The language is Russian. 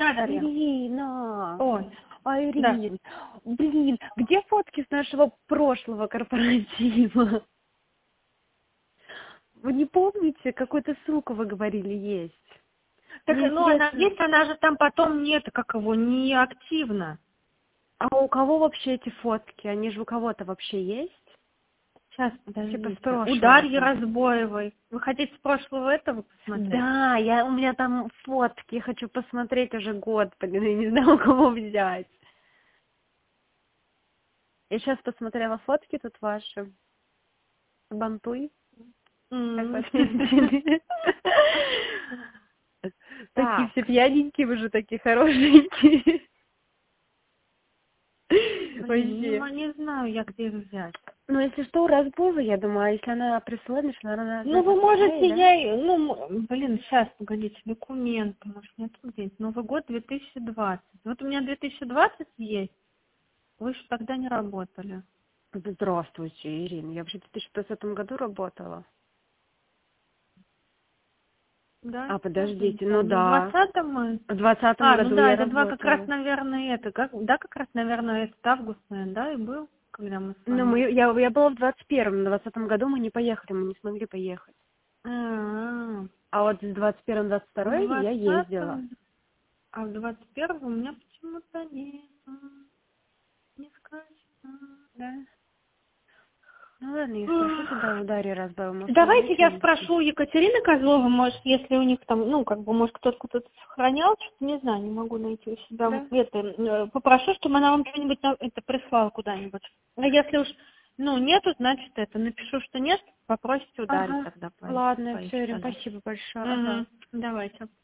Да-да-да. Ирина, Ой, да. Ирин, блин, где фотки с нашего прошлого корпоратива? Вы не помните, какую-то ссылку вы говорили есть? Так, Мне ну, она интересно, есть, она же там потом нет, как его, не активна. а у кого вообще эти фотки? Они же у кого-то вообще есть? Сейчас, Типа с подождите. У прошлого Дарьи года. Разбоевой. Вы хотите с прошлого этого посмотреть? Да, у меня там фотки, я хочу посмотреть уже год, блин, я не знаю, у кого взять. Я сейчас посмотрела фотки тут ваши. Бантуй. Как вас видели? Такие Так, все пьяненькие, вы же такие хорошенькие. блин, Вообще. не знаю я, где их взять. Ну, если что, у Разбоевой, я думаю, а если она присылает, значит, она Ну, это вы можете, да? блин, сейчас, погодите, документы, может, нет здесь. Новый год 2020. Вот у меня 2020 есть. Вы же тогда не работали. Здравствуйте, Ирина. Я вообще в 2020 году работала. Да? А, Я уже не подождите, ну помню. В да. 20-м мы... В 2020 Ну году да, я это два как раз, работала. наверное, как раз, наверное, этот август, наверное, да, и был, когда мы с Ну, вами... я была в 21-м, на 20-м году мы не поехали, мы не смогли поехать. А, А вот с 21-22 в я ездила. 20-м, а в 21-м у меня почему-то не скачано. Да? Ну ладно, я спрошу тогда у Дарьи Разбоевой, может, у нее Давайте я что-нибудь есть. спрошу у Екатерины Козловой, может, если у них там, может, кто-то сохранял, что-то, не знаю, не могу найти у себя. Да? Попрошу, чтобы она вам что-нибудь это прислала куда-нибудь. А если уж, нету, значит, напишу, что нет, попросите ударить Ага. тогда Ладно, все, Ирина, поищите, да. спасибо большое. Ага. Угу. Давайте.